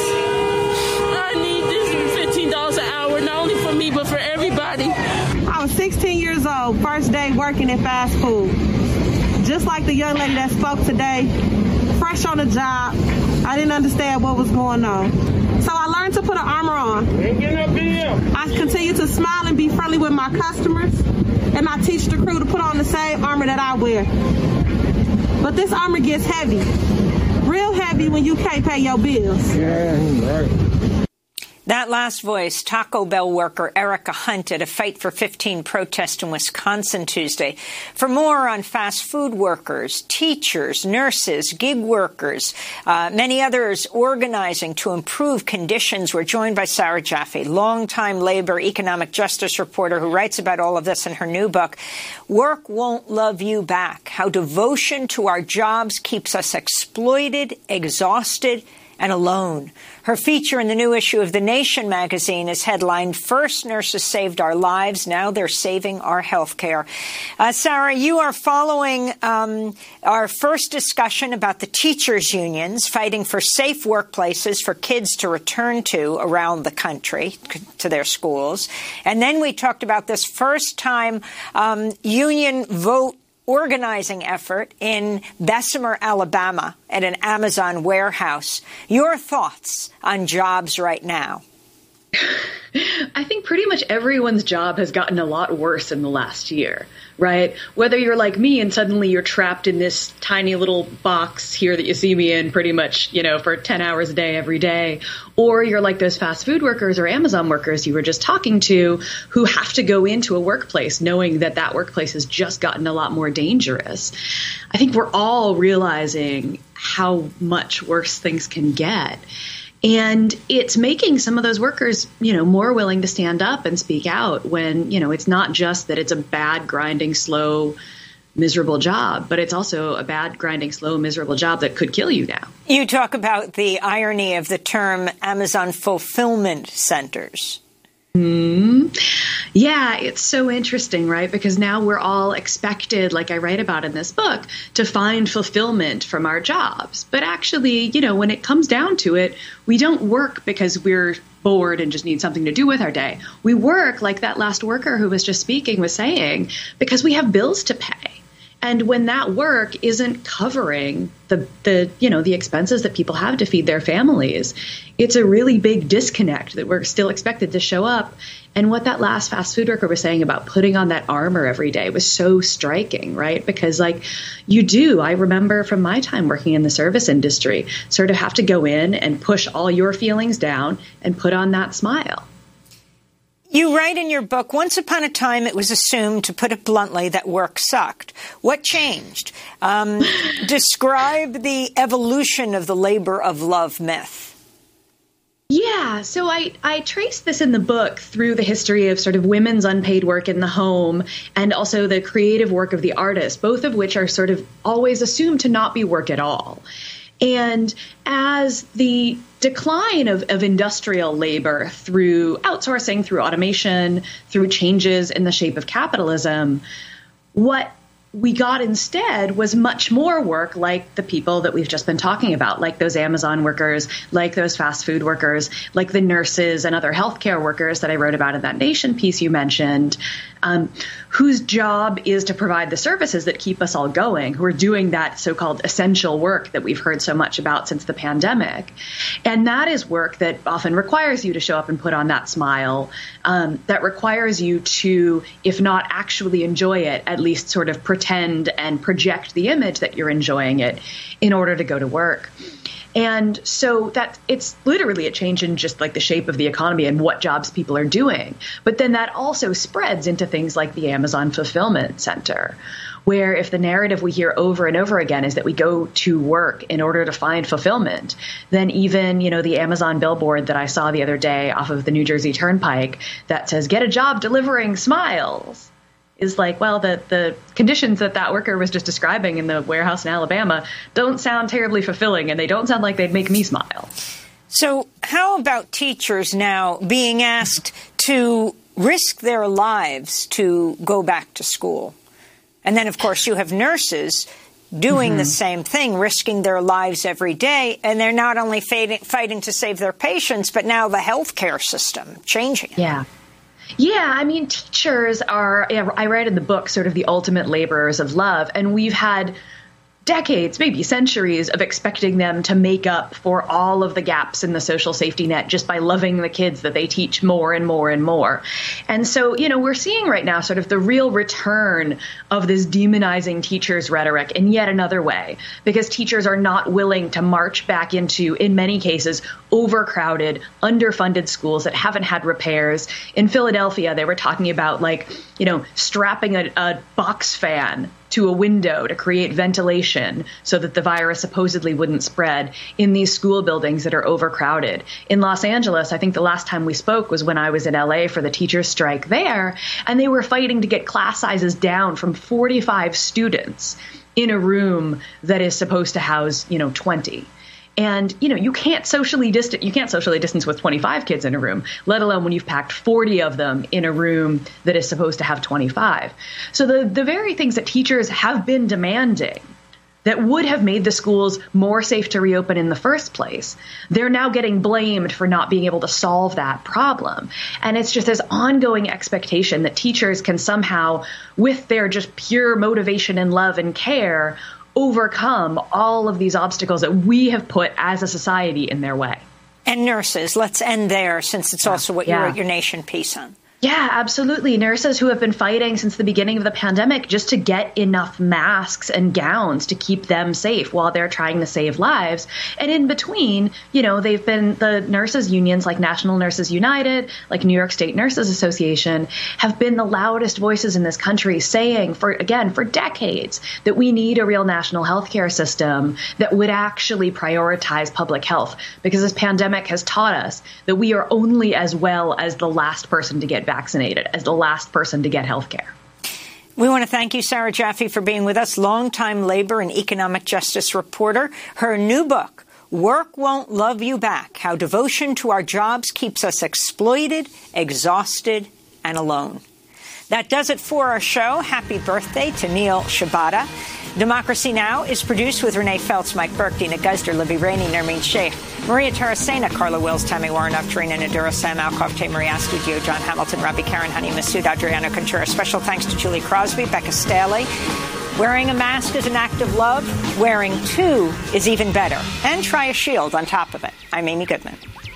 I need this $15 an hour, not only for me, but for everybody. I was 16 years old, first day working in fast food. Just like the young lady that spoke today, fresh on the job, I didn't understand what was going on. So I learned to put an armor on. I continue to smile and be friendly with my customers, and I teach the crew to put on the same armor that I wear. But this armor gets heavy, real heavy when you can't pay your bills. Yeah, right. That last voice, Taco Bell worker Erica Hunt at a Fight for 15 protest in Wisconsin Tuesday. For more on fast food workers, teachers, nurses, gig workers, many others organizing to improve conditions, we're joined by Sarah Jaffe, longtime labor economic justice reporter who writes about all of this in her new book, Work Won't Love You Back, How Devotion to Our Jobs Keeps Us Exploited, Exhausted, and Alone. Her feature in the new issue of The Nation magazine is headlined, First Nurses Saved Our Lives, Now They're Saving Our Health Care. Sarah, you are following our first discussion about the teachers' unions fighting for safe workplaces for kids to return to around the country, to their schools. And then we talked about this first-time union vote organizing effort in Bessemer, Alabama, at an Amazon warehouse. Your thoughts on jobs right now? I think pretty much everyone's job has gotten a lot worse in the last year. right? Whether you're like me and suddenly you're trapped in this tiny little box here that you see me in pretty much, for 10 hours a day, every day, or you're like those fast food workers or Amazon workers you were just talking to who have to go into a workplace knowing that that workplace has just gotten a lot more dangerous. I think we're all realizing how much worse things can get. And it's making some of those workers, more willing to stand up and speak out when, it's not just that it's a bad, grinding, slow, miserable job, but it's also a bad, grinding, slow, miserable job that could kill you now. You talk about the irony of the term Amazon fulfillment centers. Yeah, it's so interesting, right? Because now we're all expected, like I write about in this book, to find fulfillment from our jobs. But actually, when it comes down to it, we don't work because we're bored and just need something to do with our day. We work, like that last worker who was just speaking was saying, because we have bills to pay. And when that work isn't covering the expenses that people have to feed their families, it's a really big disconnect that we're still expected to show up. And what that last fast food worker was saying about putting on that armor every day was so striking, right? Because I remember from my time working in the service industry, sort of have to go in and push all your feelings down and put on that smile. You write in your book, once upon a time it was assumed, to put it bluntly, that work sucked. What changed? Describe the evolution of the labor of love myth. Yeah, so I trace this in the book through the history of sort of women's unpaid work in the home and also the creative work of the artist, both of which are sort of always assumed to not be work at all. And as the decline of industrial labor through outsourcing, through automation, through changes in the shape of capitalism, what we got instead was much more work like the people that we've just been talking about, like those Amazon workers, like those fast food workers, like the nurses and other healthcare workers that I wrote about in that Nation piece you mentioned, whose job is to provide the services that keep us all going, who are doing that so-called essential work that we've heard so much about since the pandemic. And that is work that often requires you to show up and put on that smile, that requires you to, if not actually enjoy it, at least sort of pretend and project the image that you're enjoying it in order to go to work. And so that it's literally a change in just like the shape of the economy and what jobs people are doing. But then that also spreads into things like the Amazon Fulfillment Center, where if the narrative we hear over and over again is that we go to work in order to find fulfillment, then even, the Amazon billboard that I saw the other day off of the New Jersey Turnpike that says, "Get a job delivering smiles," is like, well, the conditions that worker was just describing in the warehouse in Alabama don't sound terribly fulfilling, and they don't sound like they'd make me smile. So how about teachers now being asked to risk their lives to go back to school? And then, of course, you have nurses doing the same thing, risking their lives every day, and they're not only fighting to save their patients, but now the healthcare system changing. Yeah, I mean, teachers are, I write in the book, sort of the ultimate laborers of love, and we've had decades, maybe centuries, of expecting them to make up for all of the gaps in the social safety net just by loving the kids that they teach more and more and more. And so, we're seeing right now sort of the real return of this demonizing teachers rhetoric in yet another way, because teachers are not willing to march back into, in many cases, overcrowded, underfunded schools that haven't had repairs. In Philadelphia, they were talking about strapping a box fan to a window to create ventilation so that the virus supposedly wouldn't spread in these school buildings that are overcrowded. In Los Angeles, I think the last time we spoke was when I was in LA for the teachers' strike there, and they were fighting to get class sizes down from 45 students in a room that is supposed to house, 20. And, you can't socially distance with 25 kids in a room, let alone when you've packed 40 of them in a room that is supposed to have 25. So the very things that teachers have been demanding that would have made the schools more safe to reopen in the first place, they're now getting blamed for not being able to solve that problem. And it's just this ongoing expectation that teachers can somehow, with their just pure motivation and love and care, overcome all of these obstacles that we have put as a society in their way. And nurses, let's end there, since it's also what you wrote your Nation piece on. Yeah, absolutely. Nurses who have been fighting since the beginning of the pandemic just to get enough masks and gowns to keep them safe while they're trying to save lives. And in between, they've been the nurses unions like National Nurses United, like New York State Nurses Association, have been the loudest voices in this country saying for decades that we need a real national healthcare system that would actually prioritize public health, because this pandemic has taught us that we are only as well as the last person to get vaccinated, as the last person to get health care. We want to thank you, Sarah Jaffe, for being with us, longtime labor and economic justice reporter. Her new book, Work Won't Love You Back, How Devotion to Our Jobs Keeps Us Exploited, Exhausted, and Alone. That does it for our show. Happy birthday to Neil Shibata. Democracy Now! Is produced with Renee Feltz, Mike Burke, Dina Guzder, Libby Rainey, Nermeen Sheikh, Maria Tarasena, Carla Wills, Tammy Warrenoff, Tarina Nadura, Sam Alcoff, Tay Maria Studio, John Hamilton, Robbie Karen, Honey Massoud, Adriano Contura. Special thanks to Julie Crosby, Becca Staley. Wearing a mask is an act of love. Wearing two is even better. And try a shield on top of it. I'm Amy Goodman.